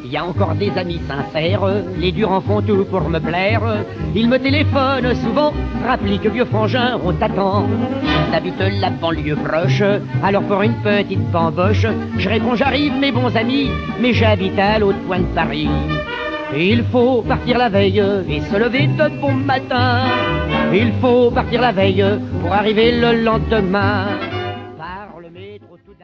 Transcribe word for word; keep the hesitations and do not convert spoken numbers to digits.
Il y a encore des amis sincères, les durs en font tout pour me plaire. Ils me téléphonent souvent, rappelent que vieux frangin, on t'attend. Ils habitent la banlieue proche, alors pour une petite bamboche, je réponds j'arrive mes bons amis, mais j'habite à l'autre coin de Paris. Il faut partir la veille et se lever de bon matin. Il faut partir la veille pour arriver le lendemain.